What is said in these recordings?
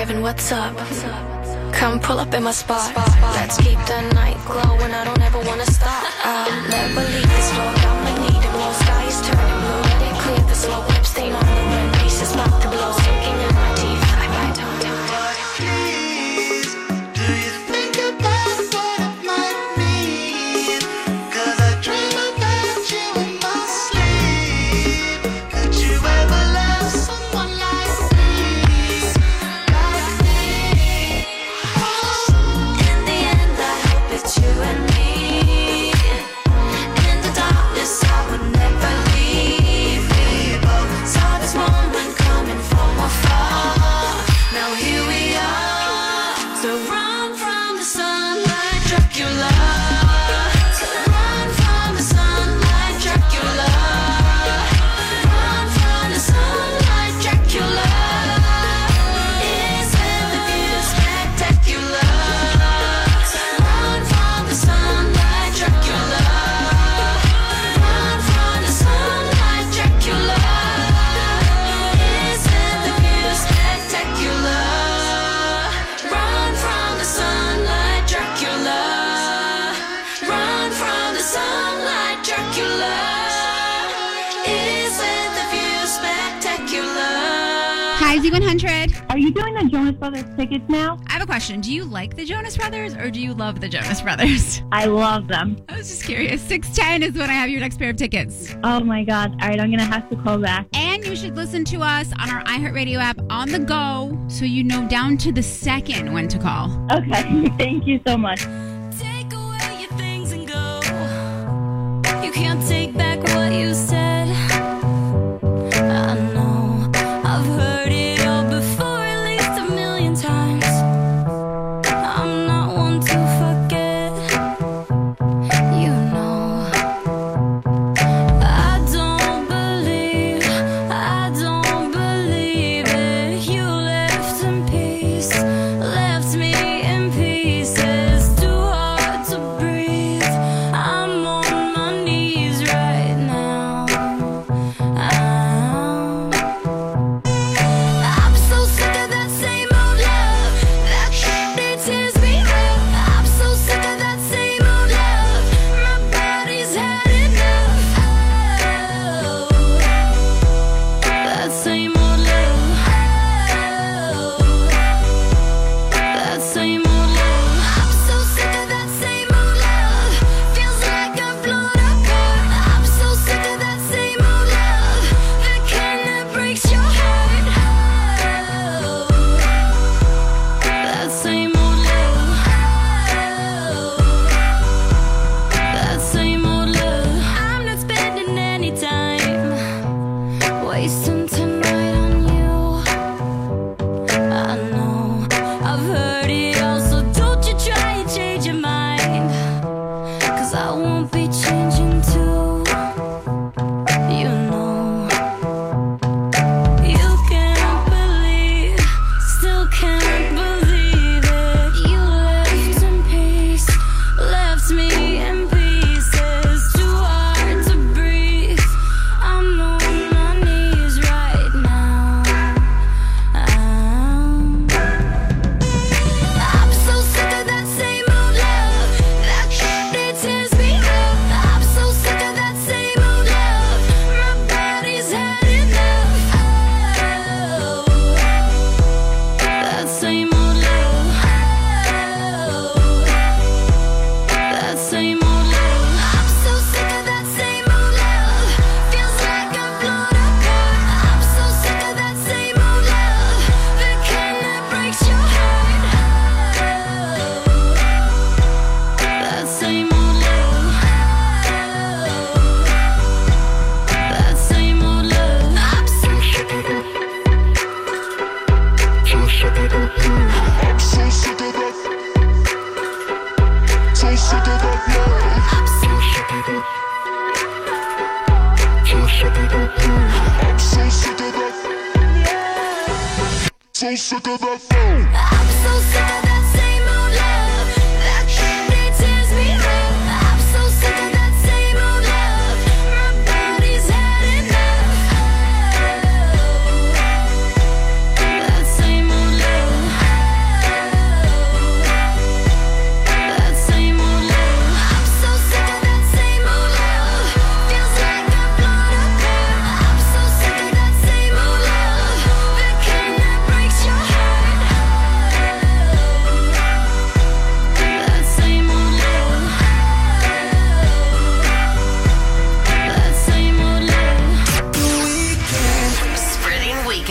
Kevin, what's up? Come pull up in my spot. Let's keep the night glowing. I don't ever wanna stop. I'll never leave this road. I'ma need it. More sky is turning blue. Let it clear the slow lip stain on the rim. Pieces about to blow. Sinking in my teeth. I don't. Z100. Are you doing the Jonas Brothers tickets now? I have a question. Do you like the Jonas Brothers or do you love the Jonas Brothers? I love them. I was just curious. 6:10 is when I have your next pair of tickets. Oh my God. All right, I'm going to have to call back. And you should listen to us on our iHeartRadio app on the go so you know down to the second when to call. Okay. Thank you so much. Take away your things and go. You can't take back what you said. I know. I've heard it all before, at least a million times. I'm not one to forget. You know, I don't believe it. You left in peace, left me in pieces. Too hard to breathe. I'm on my knees right now. I'm so sick of that same old love. That shit tears me up. I'm so sick of that same old love. My body's had enough. That same old love. That same old love. I'm so sick of that same old love. Feels like I've blown apart. I'm so sick of that same old love. The kind that breaks your heart. That same old love. That same old love. I'm not spending any time wasting tonight on you. I know I've heard it all, so don't you try and change your mind. 'Cause I won't be changing too. You know, you can't believe, still can't believe it. You left in peace, left me in pieces. Too hard to breathe. I'm on my knees right now. I'm so sick of that same old love. That shit tears me up. I'm so sick of that same old love. My body's had enough. That same old love. That same old love. I'm so sick of that same old love. Feels like I've blown apart. I'm so sick of that same old love. The kind that breaks your heart. That same old love. That same old love. I'm so sick of that. So sick of that. So sick of that. So sick of that love. I'm so sick of that. So sick of that. I'm so sick of that. So sick of that. I'm so sick of that same old love. That shit tears me up. I'm so sick of that same old love. My body's had enough. That same old love.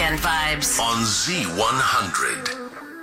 weekend vibes on Z100.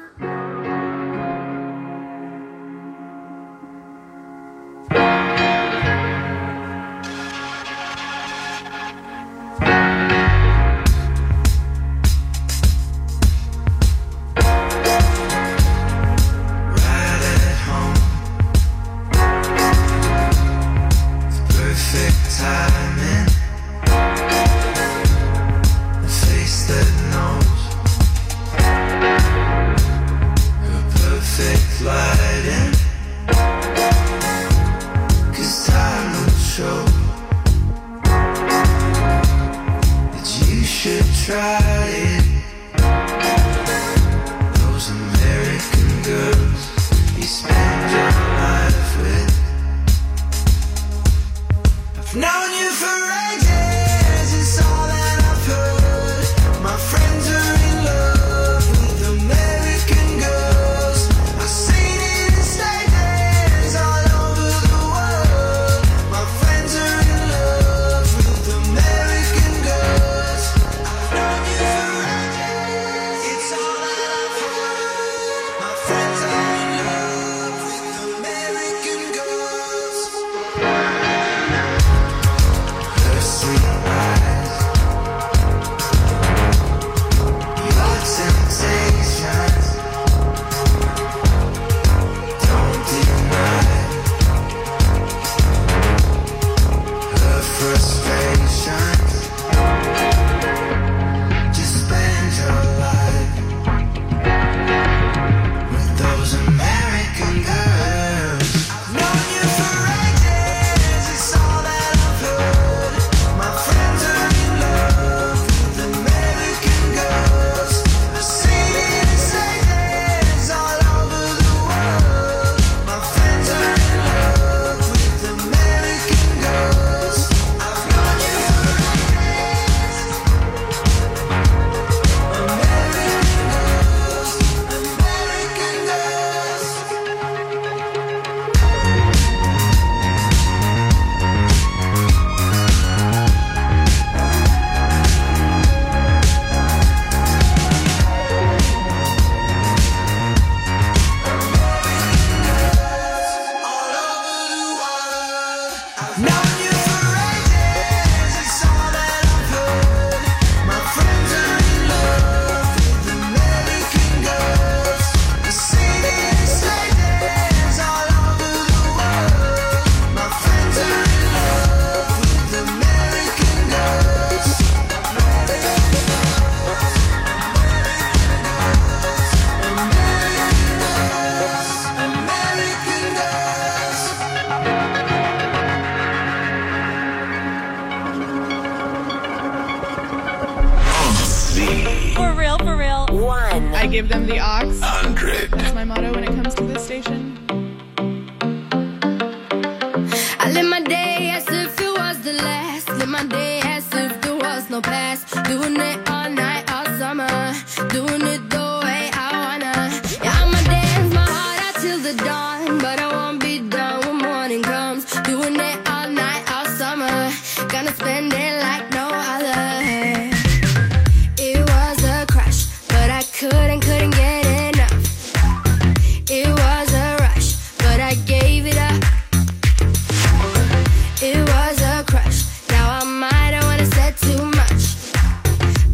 I give them the aux. 100. That's my motto when it comes to this station. I live my day as if it was the last. Live my day as if there was no past. Doing it all night, all summer. Doing it the way I wanna. Yeah, I'ma dance my heart out till the dawn. But I won't be done when morning comes. Doing it all night, all summer. Gonna spend it like no other. It was a crush, but I couldn't get enough. It was a rush, but I gave it up. It was a crush, now I might have wanna said too much.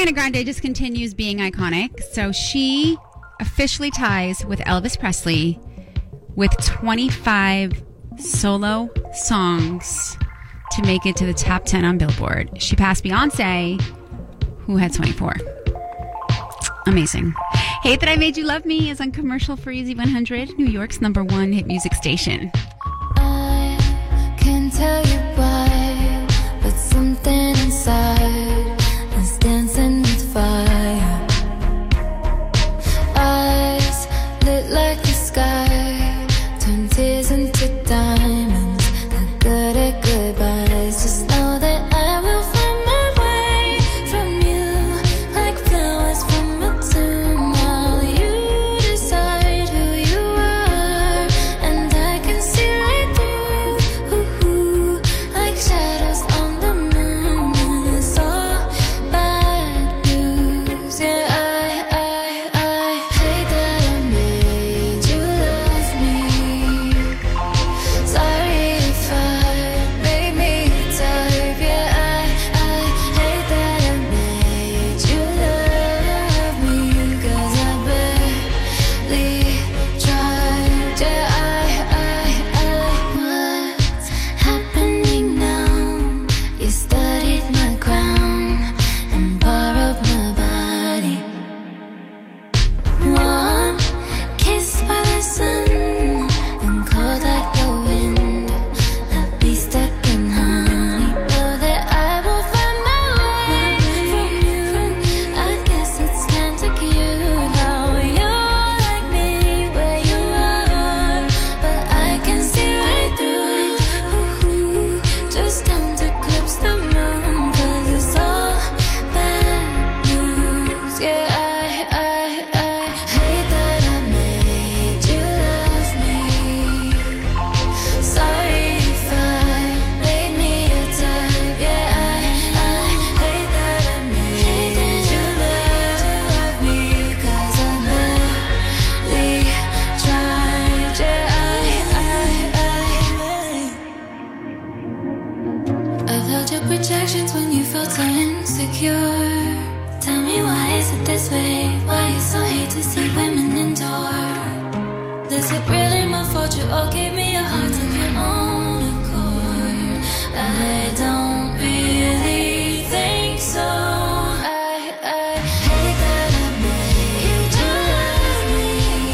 Ariana Grande just continues being iconic. So she officially ties with Elvis Presley with 25 solo songs to make it to the top 10 on Billboard. She passed Beyonce, who had 24. Amazing. Hate That I Made You Love Me is on commercial for Easy 100, New York's #1 hit music station. I can't tell you why, but something inside is dancing with fire. Eyes lit like the sky, turn tears into diamonds. They're good at goodbyes. Just know that I will find my way from you, like flowers from a tomb. While you decide who you are, and I can see right through, like shadows on the moon. And it's all bad news. Yeah, I hate that I made you love me. Sorry if I made me type. Yeah, I hate that I made you love me, 'cause I barely tried. Yeah, what's happening now? You studied my crown and borrowed my body. One kiss by the sun and cold like the wind. I'll be stuck in honey. Know that I will find my way from you. I guess it's kinda cute how you're like me where you are, but I can see right through. Just don't eclipse the moon, 'cause it's all bad news. Yeah, I hate that I made you love me. Sorry if I made me a type. Yeah, I hate that I made you love me, 'cause I barely tried. Yeah, I've held your projections when you felt so insecure. Tell me, why is it this way? Why you so hate to see women endure? Is it really my fault you all gave me a heart of your own accord? I don't really think so. I hate that I made you love me.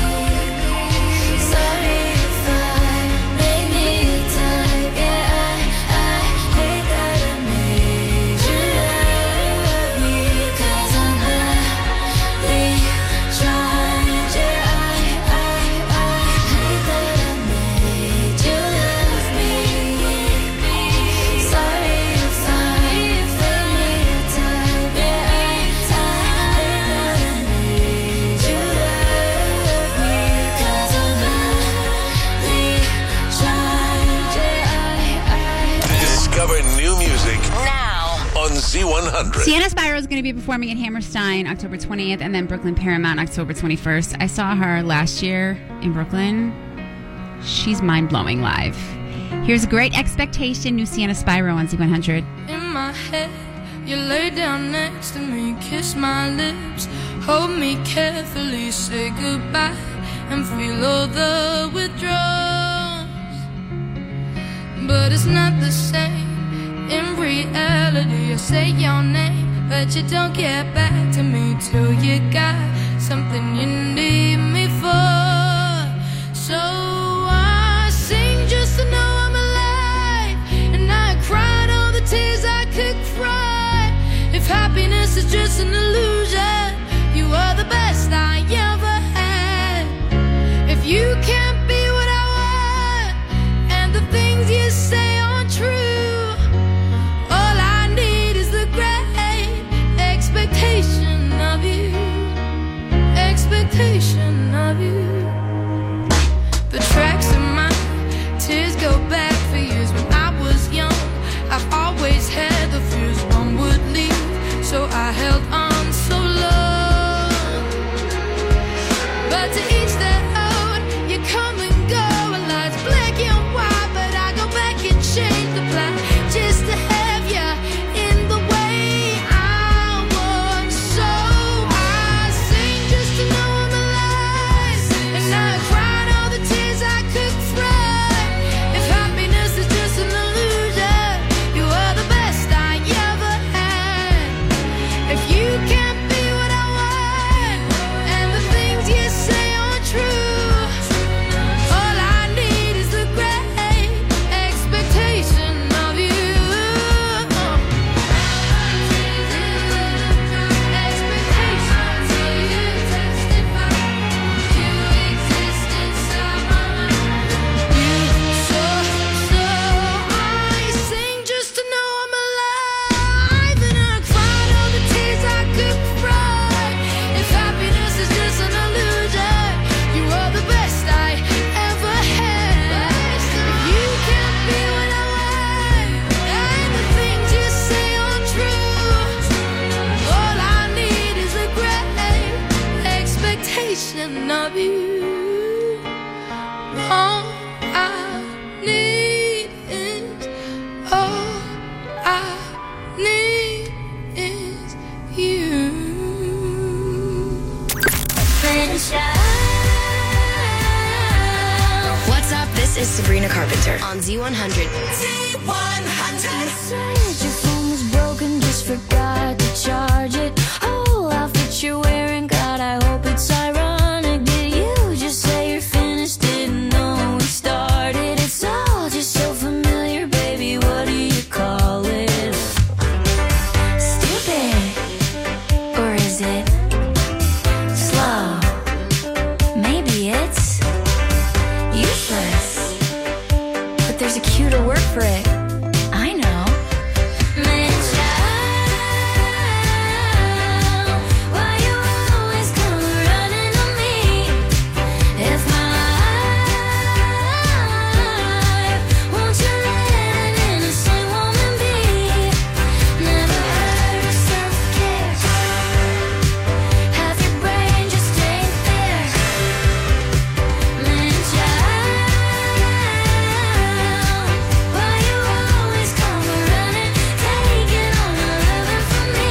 Sorry if I made me a type. Yeah, I hate that I made you love me, 'cause I barely tried. Yeah, I hate that I made you love me. Sorry if I made me a type. Yeah, I hate that I made you love me, 'cause I barely tried. Yeah, Discover new music now on Z100. Sienna Spyro is going to be performing at Hammerstein October 20th and then Brooklyn Paramount October 21st. I saw her last year in Brooklyn. She's mind-blowing live. Here's Great Expectation, new Sienna Spyro on Z100. In my head, you lay down next to me, kiss my lips, hold me carefully, say goodbye, and feel all the withdrawals. But it's not the same. In reality, I say your name, but you don't get back to me till you got something you need me for. So I sing just to know I'm alive, and I cried all the tears I could cry. If happiness is just an illusion, you are the best I ever had. If you can't be what I want, and the things you say aren't true, all I need is the great expectation of you. Expectation of you. The tracks of my tears go back for years. When I was young, I've always had the fears one would leave, so I held on so love you. All I need is, all I need is you. What's up? This is Sabrina Carpenter on Z100. Your phone was broken, just forgot to charge it. Oh, outfit you're wearing, God, I hope it's ironic. Did you just say you're finished? Didn't know we started. It's all just so familiar, baby. What do you call it? Stupid, or is it slow? Maybe it's useless, but there's a cuter word for it. I know. Man, child, why you always come running to me? If my life, won't you let an innocent woman be? Never heard of self-care. Half your brain just ain't there. Man, child, why you always come running, taking all my loving from me?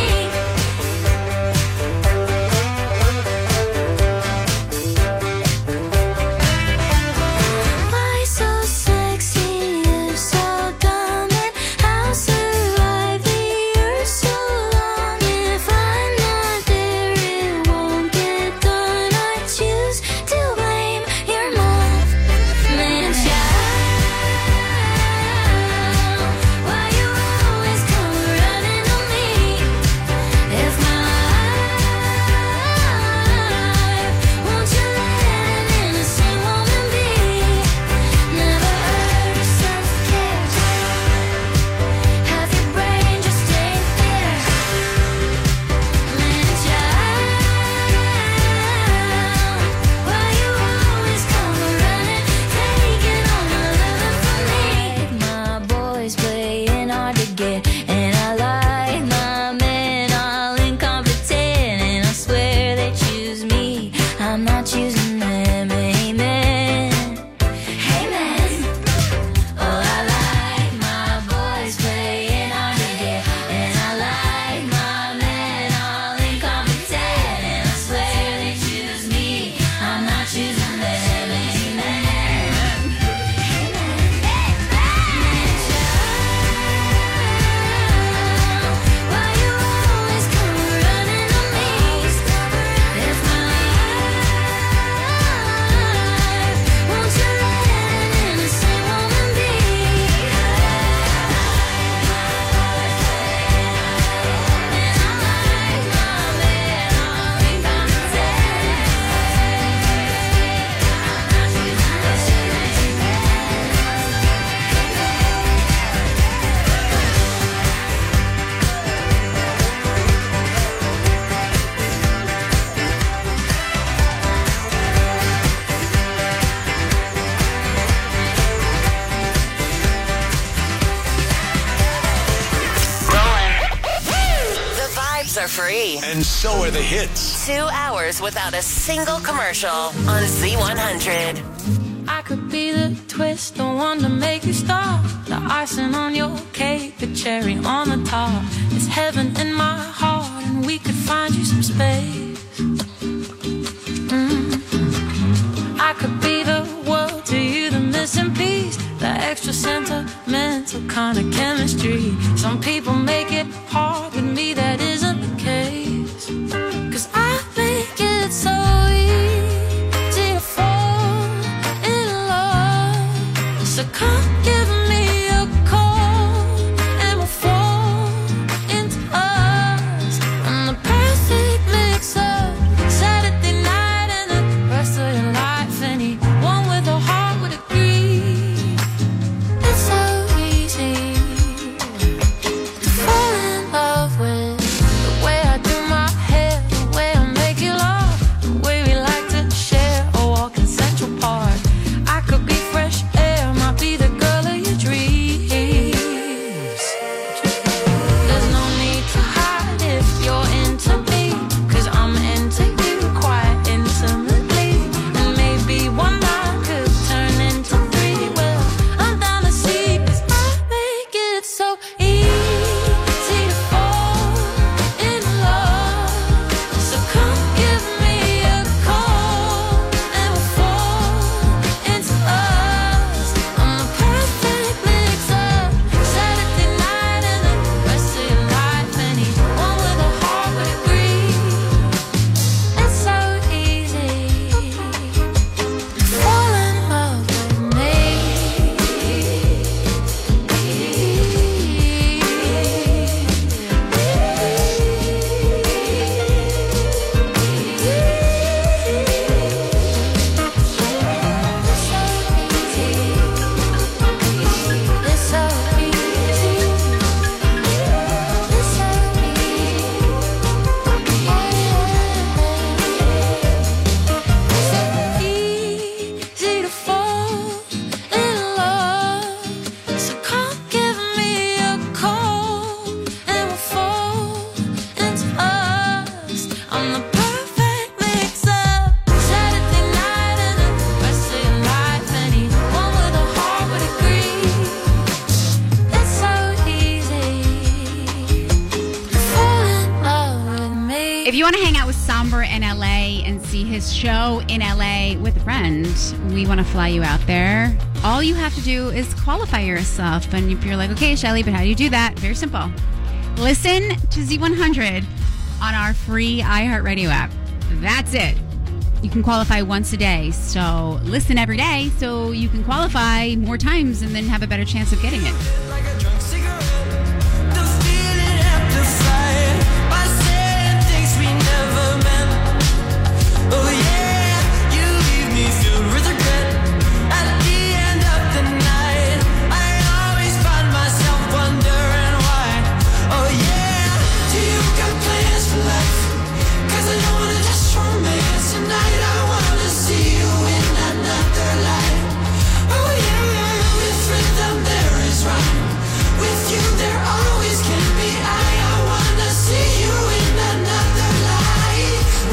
Why so sexy if so dumb? And how survive the earth so long? If I'm not there, it won't get done. I choose to blame your mom. Man, child, why you always come running to me? If my life, won't you let an innocent woman be? Never heard of self-care. Half your brain just ain't there. Man, child, why you always come running, taking all my loving from me? My boys playing hard to get, and I like my men all incompetent, and I swear they choose me, I'm not choosing them. Amen. Amen. Oh, I like my boys playing hard to get, and I like my men all incompetent, and I swear they choose me, I'm not choosing them. Amen. Why you always come running to me? If my life, won't you let an innocent woman be? And I like my man all incompetent. The vibes are free. And so are the hits. 2 hours without a single commercial on Z100. I could be the twist, the one to make you stop, the icing on your cake, the cherry on the top. It's heaven in my heart, and we could find you some space. I could be the world to you, the missing piece, the extra sentimental kind of chemistry. Some people make it hard, with me that isn't the case. 'Cause I think it's so easy to fall in love. So come give me a call, and we'll fall into us. And the perfect mix of Saturday night and the rest of your life. Anyone with a heart would agree. It's so easy to fall in If you want to hang out with Somber in LA and see his show in LA with a friend, we want to fly you out there. All you have to do is qualify yourself. And if you're like, okay, Shelly, but how do you do that? Very simple. Listen to Z100 on our free iHeartRadio app. That's it. You can qualify once a day. So listen every day so you can qualify more times and then have a better chance of getting it. Like a drunk cigarette, the feeling amplified by saying things we never meant. Oh yeah, you leave me filled with regret. At the end of the night, I always find myself wondering why. Oh yeah, do you got plans for life? 'Cause I don't wanna just romance tonight. I wanna see you in another life. Oh yeah, with rhythm there is rhyme. With you there always can be I wanna see you in another life. Ooh.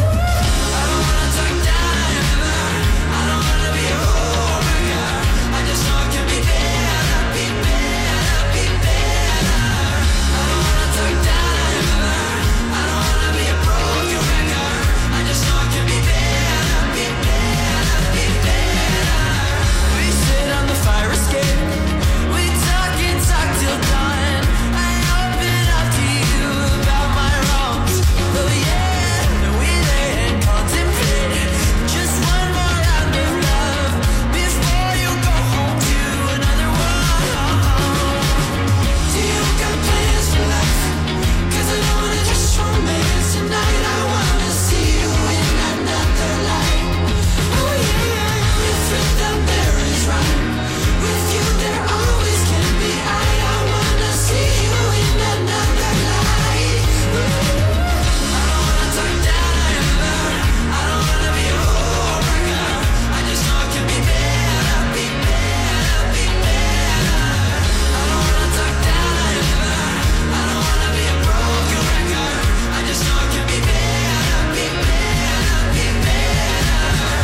I don't wanna talk down ever. I don't wanna be a homewrecker. I just know it can be better, be better, be better. I don't wanna talk down ever. I don't wanna be a broken record. I just know it can be better, be better, be better. We sit on the fire escape. We talk and talk till dawn. I open up to you about my wrongs. Oh yeah, we lay and contemplate just one more round of love before you go home to another one. Do you got plans for life? 'Cause I don't wanna just romance tonight. I wanna see you in another life. Oh yeah, with rhythm there is rhyme. With you there always can be I wanna see you in another life. Ooh. I don't wanna talk down ever. I don't wanna be a homewrecker. I just know it can be better, be better, be better. I don't wanna talk down ever. I don't wanna be a broken record. I just know it can be better, be better, be better.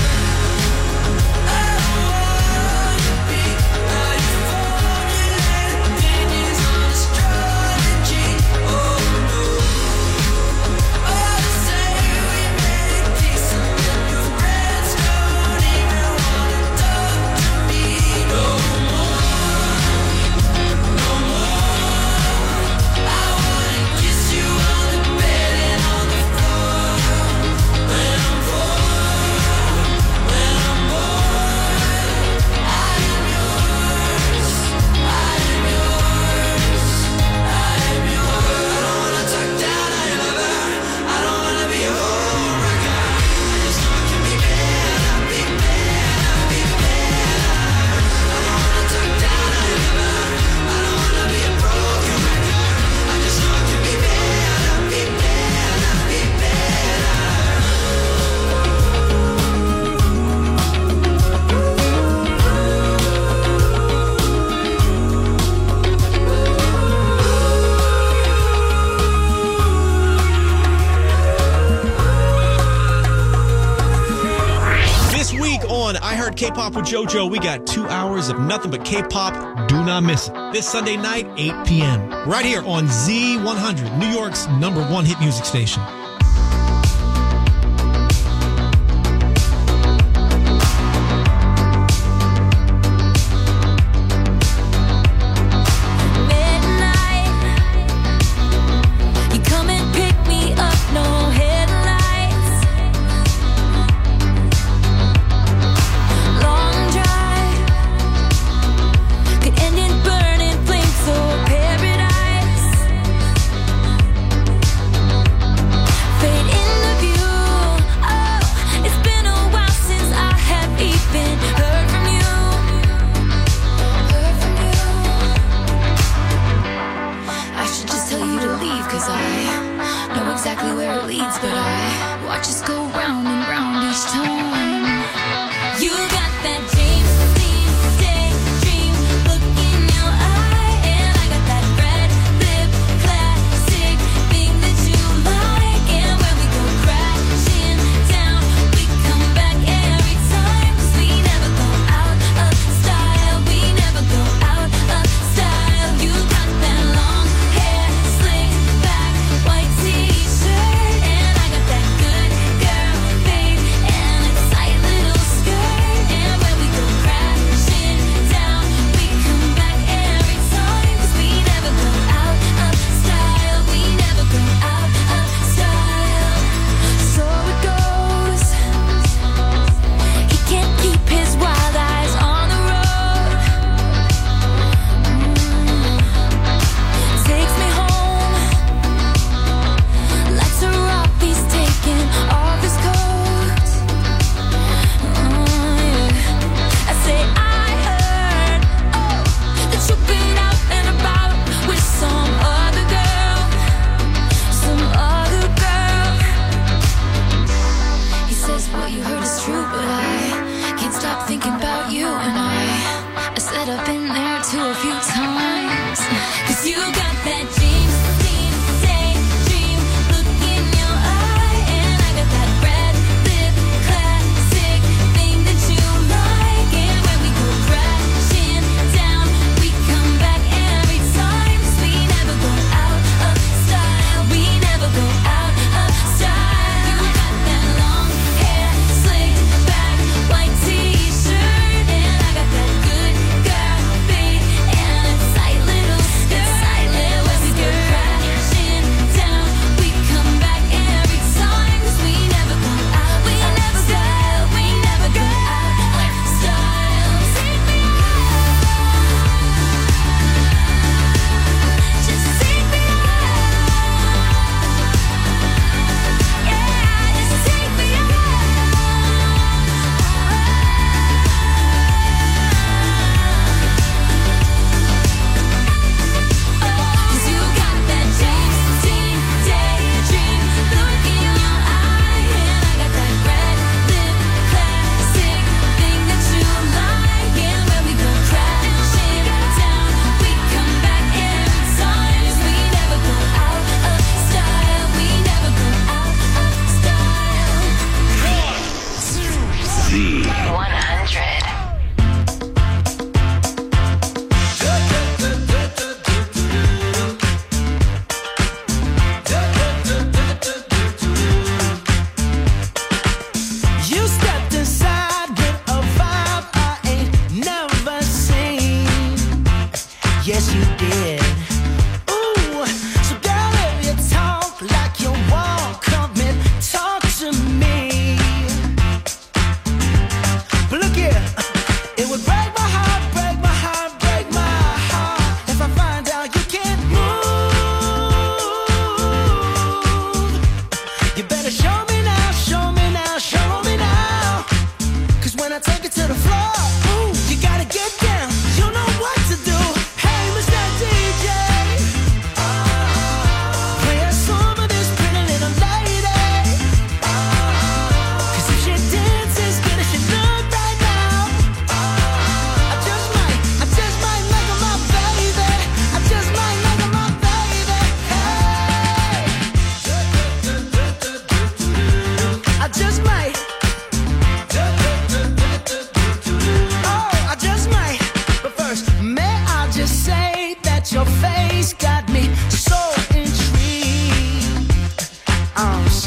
I don't wanna be how you formulate opinions on astrology. Oh no. Oh, say we made peace and then your friends don't even wanna talk to me no more, no more. I wanna kiss you on the bed and on the floor. When I'm bored, when I'm bored, I am yours, I am yours, I am yours. I don't wanna talk down ever. I don't wanna be a homewrecker. I just know it can be better, be better, be better. I don't wanna talk down ever. I don't wanna be a broken record. I just know it can be better, be better, be better. This week on I Heard K-Pop with JoJo, we got 2 hours of nothing but K-pop. Do not miss it. This Sunday night, 8 p.m. Right here on Z100, New York's #1 hit music station. Midnight, you come and pick me up, no headlights. Long drive could end in burning flames or paradise. Fade in the view. Oh, it's been a while since I have even heard from you. Heard from you. I should just tell you to leave, 'cause I know exactly where it leads, but I watch us go round and round each time. You got that James Dean daydream look in your eye, and I got that red lip classic thing that you like. And when we go crashing down, we come back every time, 'cause we never go out of style. We never go out of style. You got that long hair slicked back, white t-shirt, and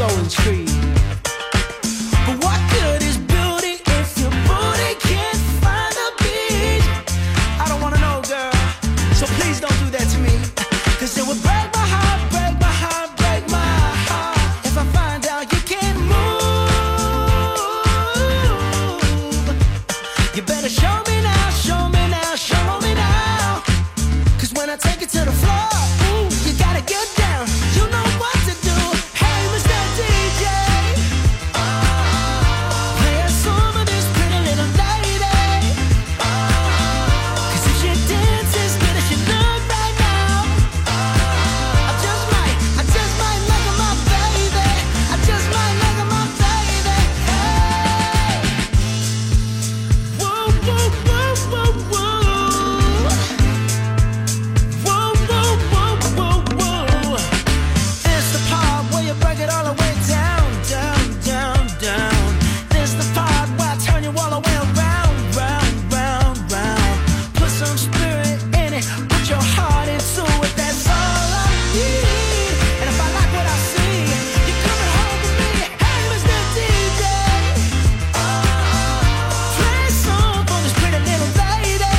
so intrigued. But what good is beauty if your booty can't find a beat? I don't wanna know, girl, so please don't do that to me. Cause it would break my heart, break my heart, break my heart if I find out you can't move. You better show me now, show me now, show me now. Cause when I take it to the floor, ooh, you gotta get down. You know what to do. Hey, Mr. DJ, play a song for this pretty little lady. Cause if she dances good as she look right now, I just might make her my baby. I just might make her my baby. Hey, whoa, whoa, whoa, whoa, whoa. Whoa, whoa, whoa, whoa, whoa. It's the part where you break it all the way down, down, down, down. This the part where I turn you all the way around, round, round, round. Put some spirit in it, put your heart into it. That's all I need. And if I like what I see, you're coming home with me. Hey, Mr. DJ, play a song for this pretty little lady.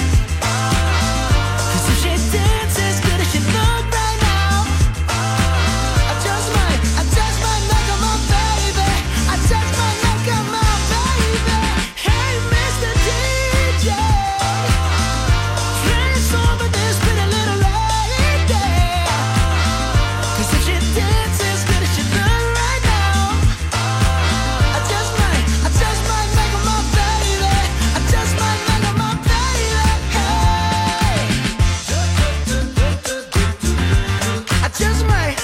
Cause if she dances good as she look right now, I just might make her my baby. I just might make her my baby. Hey, Mr. DJ, play a song for this pretty little lady. Cause if she dances good as she look right now, I just might make her my baby. I just might make her my baby. Hey, I just might.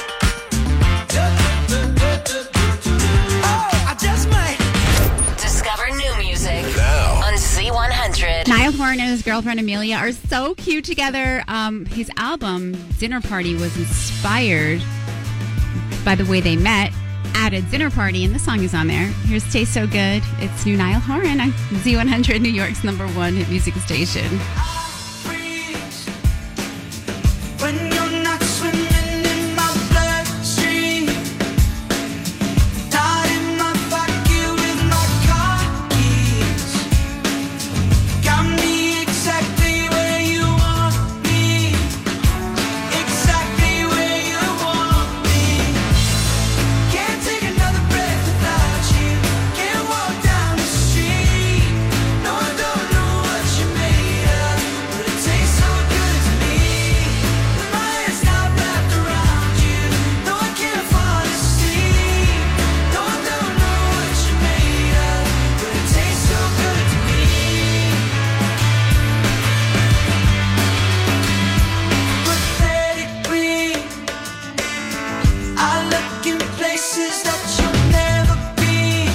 Oh, I just might. Discover new music Now. on Z100. Niall Horan and his girlfriend Amelia are so cute together. His album, Dinner Party, was inspired by the way they met at a dinner party, and the song is on there. Here's Taste So Good. It's new Niall Horan on Z100, New York's #1 hit music station. Freeze when you're not swimming in my bloodstream, not in my pocket with my car keys. Got me exactly where you want me, exactly where you want me. Can't take another breath without you. Can't walk down the street. No, I don't know what you made of, but it tastes so good to me. With my hands now wrapped around you. No, I can't fall asleep. No, I don't know what you made of, but it tastes so good to me. Pathetically, I look in places that you'll never be.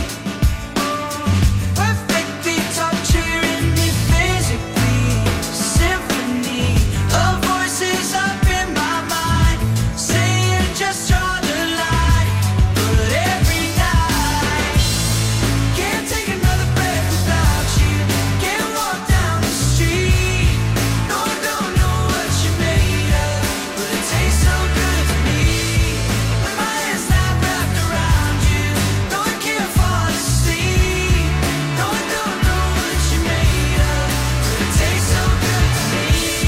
Perfectly torturing me physically. Symphony of voices up in my mind, saying just draw the line. But every night, can't take another breath without you. Can't walk down the street. No, I don't know what you made of, but it tastes so good to me. With my hands now wrapped around you. No, I can't fall asleep. No, I don't know what you made of, but it tastes so good to me.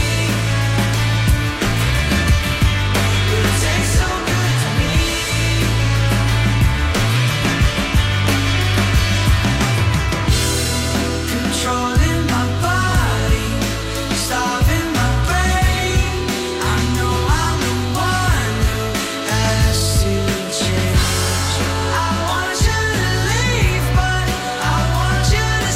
But it tastes so good to me. Controlling my body, starving my brain. I know I'm the one who has to change. I want you to leave, but I want you to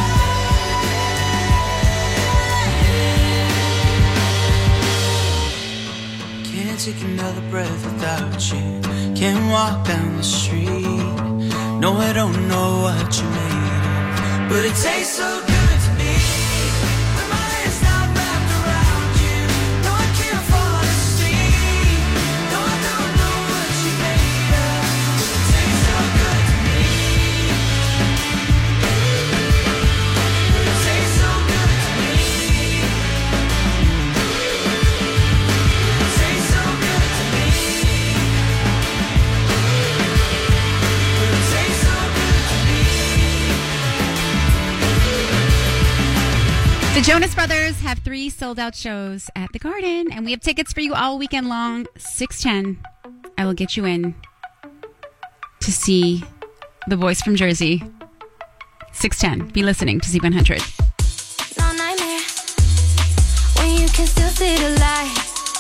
stay. Can't take another breath without you. Can't walk down the street. No, I don't know what you made of, but it tastes so good to me. With my hands now wrapped around you. No, I can't fall asleep. No, I don't know what you made of, but it tastes so good to me. But it tastes so good to me. But it tastes so good to me. Jonas Brothers have 3 sold-out shows at the Garden, and we have tickets for you all weekend long. 6:10, I will get you in to see the boys from Jersey. 6:10, be listening to Z100. No nightmare when you can still see the light.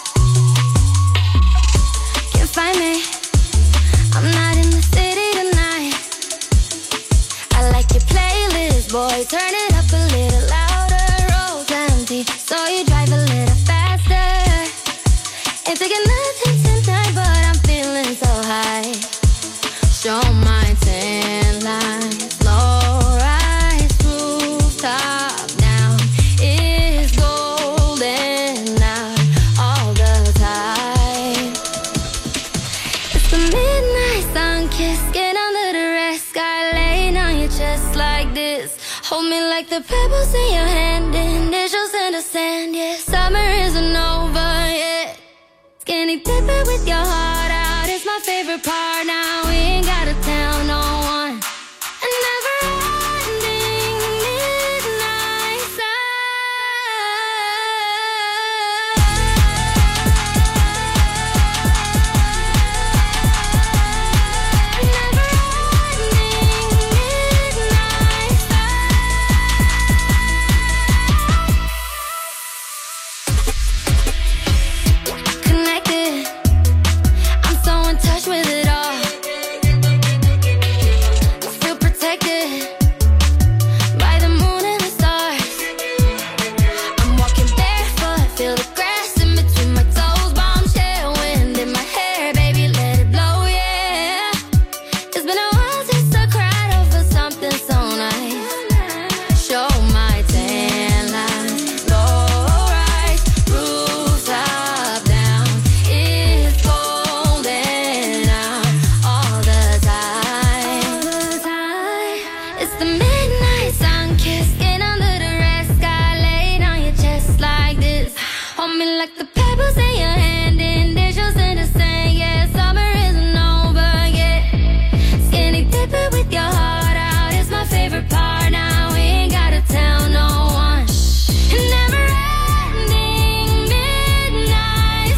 Can't find me, I'm not in the city tonight. I like your playlist, boy, turn it up a little louder. Roads empty, so you drive a little faster. Ain't taking nothing tonight, but I'm feeling so high. Show my tan lines, low rise, rooftop now is golden out all the time. It's the midnight sun kiss, get under the red sky, laying on your chest like this. Hold me like the pebbles in your hand, initials in the sand, yeah. Summer isn't over yet. Skinny dipping with your heart out, it's my favorite part now. We ain't gotta tell no one. A never-ending midnight connected. I'm so in touch with it all. Feel protected by the moon and the stars. I'm walking barefoot, feel the grass in between my toes. Bombshell wind in my hair, baby, let it blow, yeah. It's been a while since I cried over something so nice. Show my tan lines, low rise, rooftop down. It's golden out all the time. It's the midnight sun kiss, get under the red sky, laid on your chest like this. Hold me like the pebbles in your hand, initials in the sand, yeah. Summer isn't over yet. Skinny dipping with your heart out, it's my favorite part now. We ain't gotta tell no one. Never-ending midnight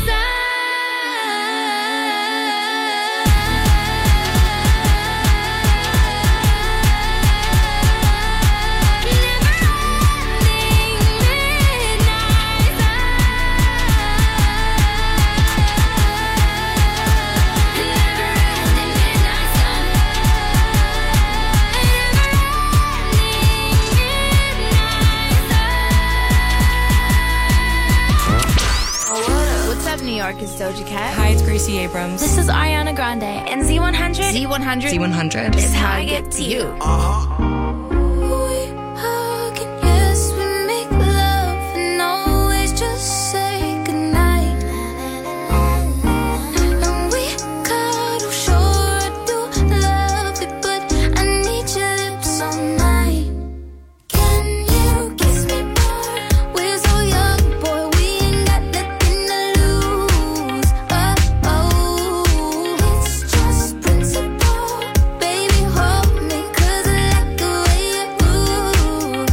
What's up, New York? It's Doja Cat. Hi, it's Gracie Abrams. This is Ariana Grande. And Z100. Z100 is how I get to you. We hug and yes, we make love and always just say goodnight. And we cuddle, sure I do love it, but I need your lips all night. Can you kiss me more? We're so young, boy, we ain't got nothing to lose. It's just principle. Baby, hold me, 'cause I like the way you move.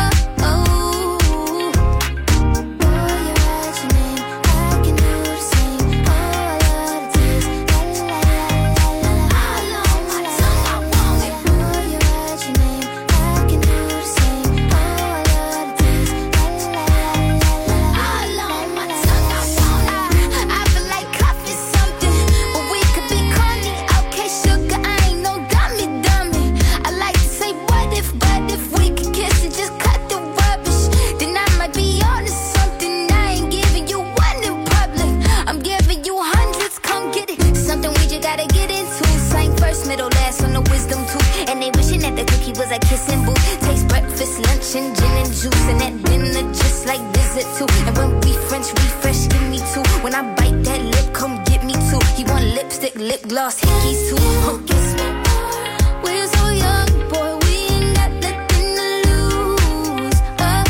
Boy, you write your name, I can do the same. Oh, I love the taste. La la la la la. All on my tongue, I want it. Boy, you write your name, I can do the same. Oh, I love the taste. La la la la la. All on my tongue, I want it. I feel like coffee something, but we could be corny. Okay, sugar, I ain't no dummy. I like to say what if, but if we could kiss and just cut the rubbish, then I might be onto something. I ain't giving you one in public, I'm giving you hundreds. Come get it, something we just gotta get into. Sang first, middle, last on the wisdom tooth. And they wishing that the cookie was a kissing booth. Taste breakfast, lunch, and gin and juice, and that dinner just like visit too. And when we French refresh, give me two. When I bite that lip, come get me two. He want lipstick, lip gloss, hickeys too. Kiss me more. We're so young, boy, we ain't got nothing to lose.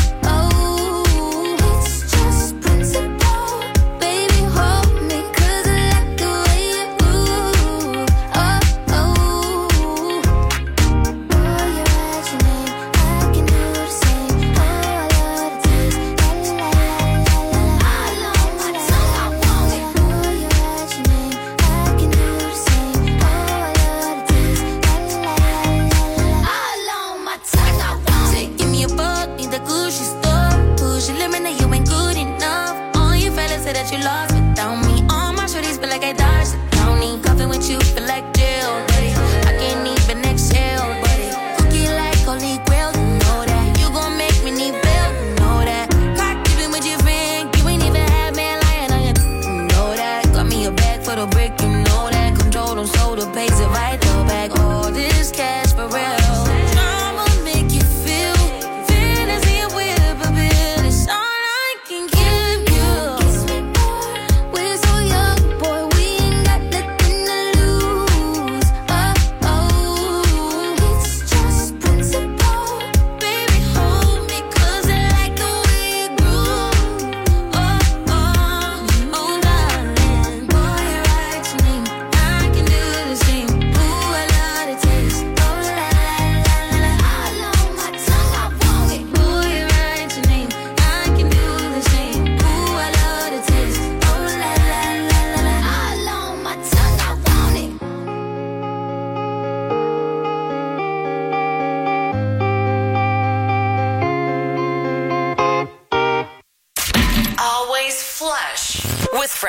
It's just principle. Baby, hold me, 'cause I like the way you move. Boy, you write your name, I can do the same. Oh, I love the taste.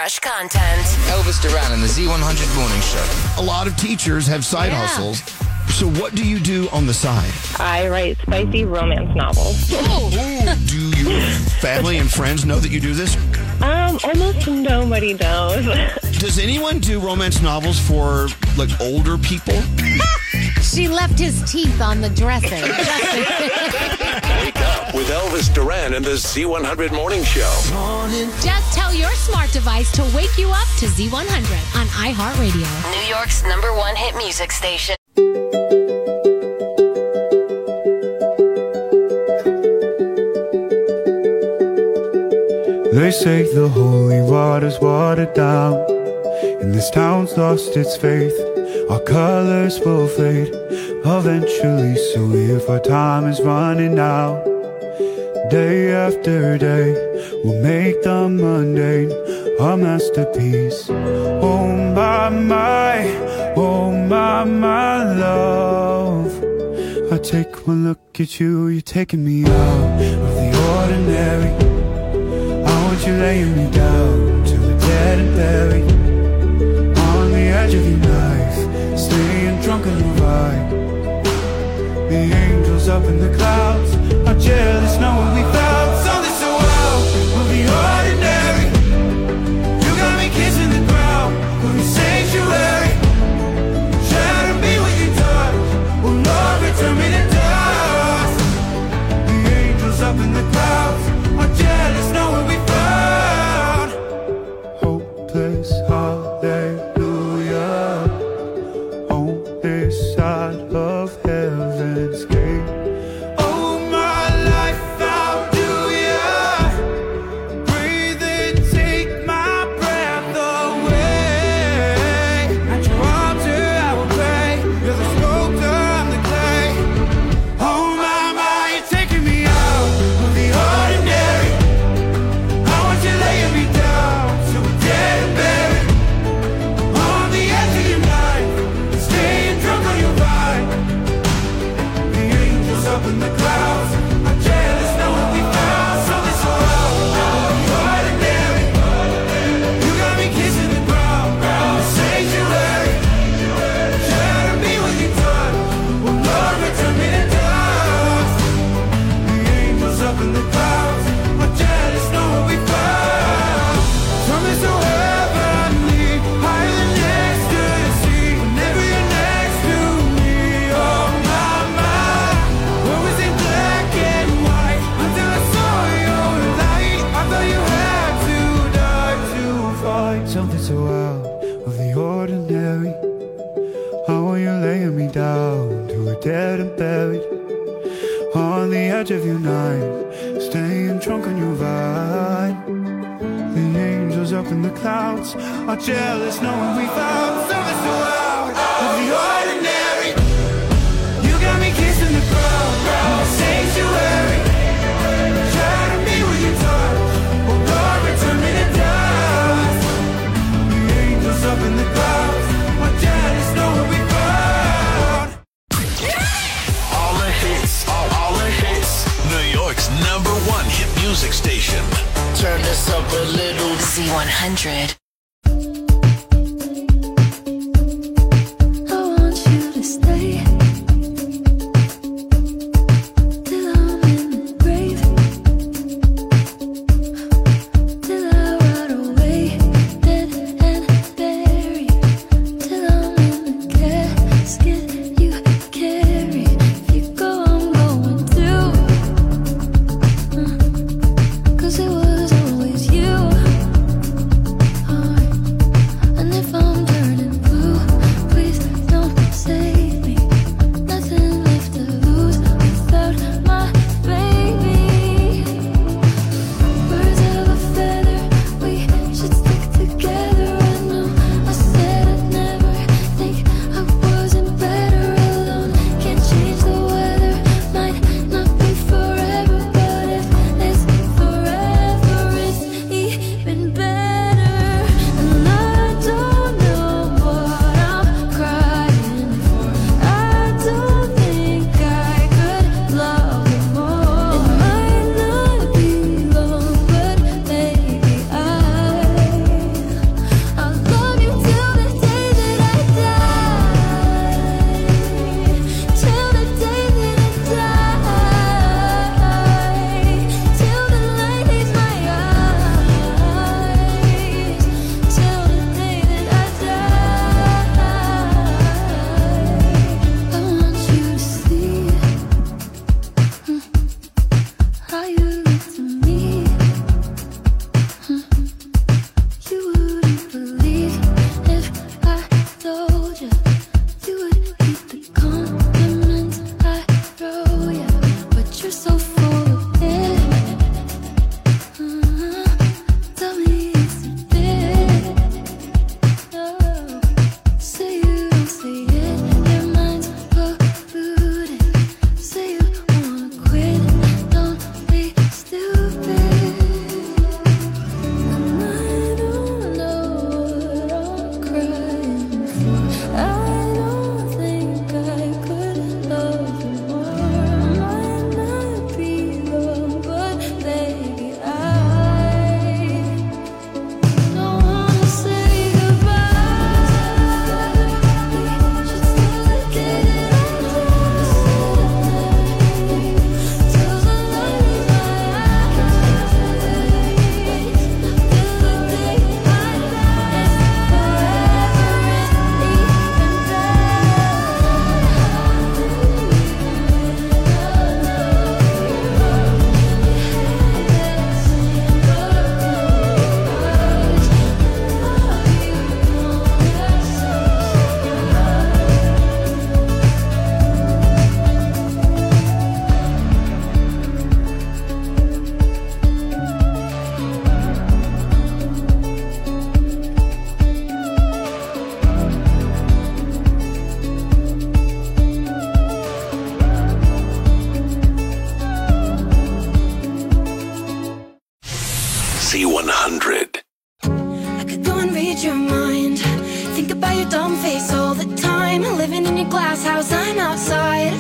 fresh content. Elvis Duran and the Z100 Morning Show. A lot of teachers have side hustles. So what do you do on the side? I write spicy romance novels. Do your family and friends know that you do this? Almost nobody knows. Does anyone do romance novels for, like, older people? She left his teeth on the dresser. Wake up with Elvis Duran and the Z100 Morning Show. Just tell your smart device to wake you up to Z100 on iHeartRadio. New York's #1 hit music station. They say the holy water's watered down, and this town's lost its faith. Our colors will fade eventually, so if our time is running out, day after day, we'll make the mundane our masterpiece. Oh my love, I take one look at you, you're taking me out of the ordinary. You laying me down to the dead and buried on the edge of your knife, staying drunk on your ride. The angels up in the clouds are jealous knowing we found something so wild of the ordinary. You got me kissing the ground of your sanctuary. Shadow me with your touch, oh Lord, return me to dust. The angels up in the clouds are jealous knowing we found hopeless hallelujah on this side of heaven's gate. Oh, my life, how do ya breathe and take my breath away? At your altar I will pray. You're the sculptor, I'm the clay. Oh my, you're taking me out of the ordinary. I want you laying me down so we're dead and buried on the edge of your knife, staying drunk on your ride. The angels up in the clouds are jealous knowing we found something so out of the ordinary. You got me kissing the ground, the sanctuary. Shadow me with your touch, oh Lord, return me to dust. The angels up in the clouds are jealous knowing we found something so heavenly, higher than ecstasy. Whenever you're next to me, oh my, what was in black and white until I saw your light? I thought you had to die to find something so out of the ordinary. How are you laying me down to a dead and buried on the edge of your knife, staying drunk on your ride. The angels up in the clouds are jealous knowing we found something so out of the ordinary. You got me kissing the ground, sanctuary. Shadow me with your touch, oh Lord, return me to dust. The angels up in the clouds are jealous knowing we found All the hits, all the hits. New York's #1 hit music station. Turn this up a little. Z100. I want you to stay till I'm in the grave, till I rot away, dead and buried, till I'm in the casket you carry. If you go, I'm going through, 'cause it was always you. glass house, I'm outside,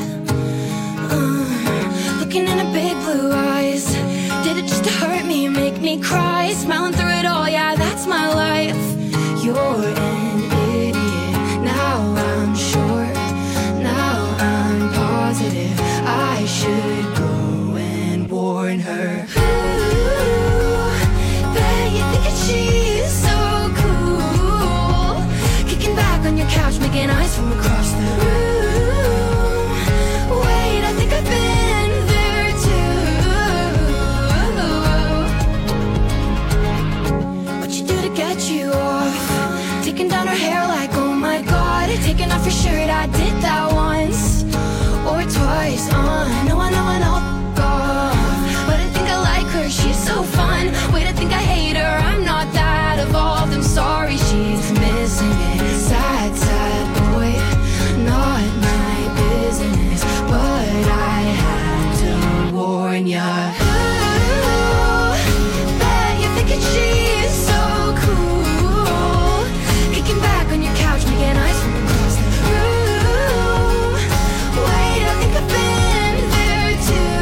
looking in her big blue eyes. Did it just to hurt me, make me cry? Smiling through it all, yeah, that's my life. You're an idiot, now I'm sure, now I'm positive I should go and warn her. Ooh, bet you think that she's so cool, kicking back on your couch, making eyes from across the room. Wait, I think I've been there too. What you do to get you off? Taking down her hair like, oh my god. Taking off your shirt, I did that once or twice. I know, off. But I think I like her, she's so fun. Wait, I think I hate her, I'm not that evolved. I'm sorry, she's missing it. Sad, sad boy, not my business. But I had to warn ya. Ooh, bet you're thinking she's so cool, kicking back on your couch, making eyes from across the room. Wait, I think I've been there too.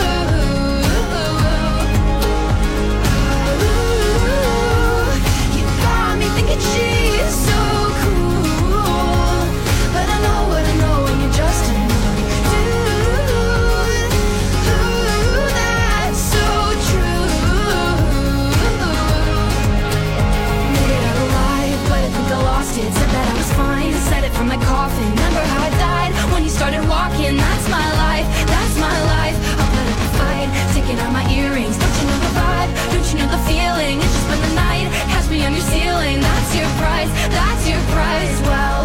Ooh, you got me thinking she's so cool, but I know what I know when you're just another dude. Ooh, that's so true. Made it out alive, but I think I lost it. Said that I was fine, said it from my coffin. Remember how I died when you started walking? That's my life, that's my life. I'll put up a fight, taking out my earrings. Don't you know the vibe? Don't you know the feeling? It's just been the night, catch me on your ceiling. That's your price, that's your price. Well,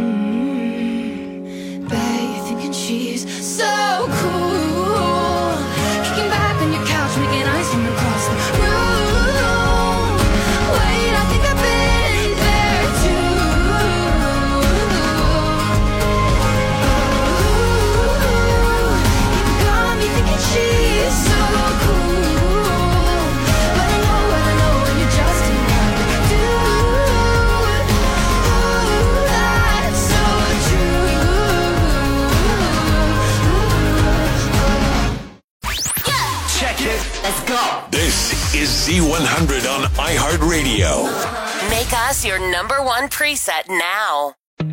bet you're thinking she's so cool, kicking back on your couch, making eyes from across the room. Wait, I think I've been there too. You got me thinking she's so cool, but I know what I know when you're just another dude. Ooh, that's so true. Check it. Let's go. This is Z100 on iHeartRadio. Make us your number one preset now.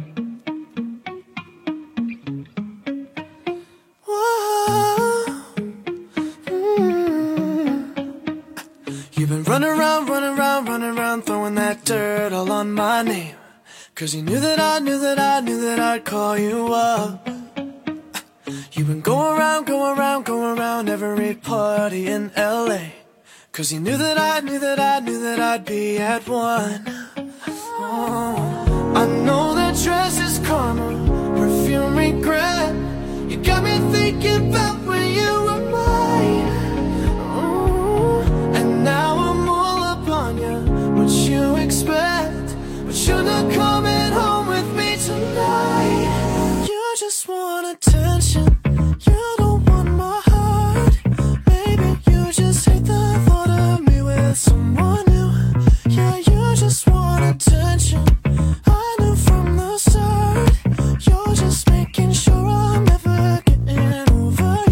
You've been running around, throwing that dirt all on my name. 'Cause you knew that I'd call you up. You've been going around every party in LA. 'Cause you knew that I'd be at one. Oh, I know that dress is karma, perfume regret. You got me thinking about when you were mine. Oh, and now I'm all up on you. What you expect? But you're not coming home with me tonight. You just want attention. You don't want my heart. Maybe you just hate the thought of me with someone new. Yeah, you just want attention. I knew from the start. You're just making sure I'm never getting over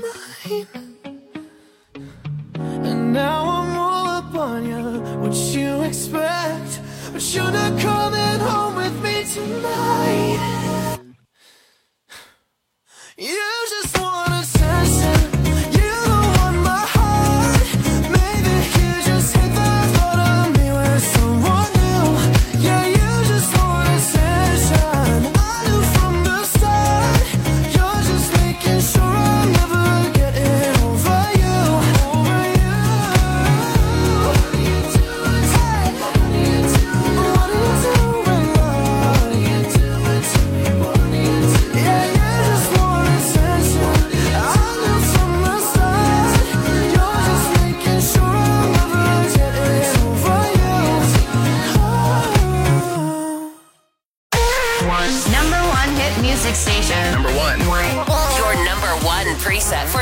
mine. And now I'm all up on you. What you expect? But you're not coming home with me tonight.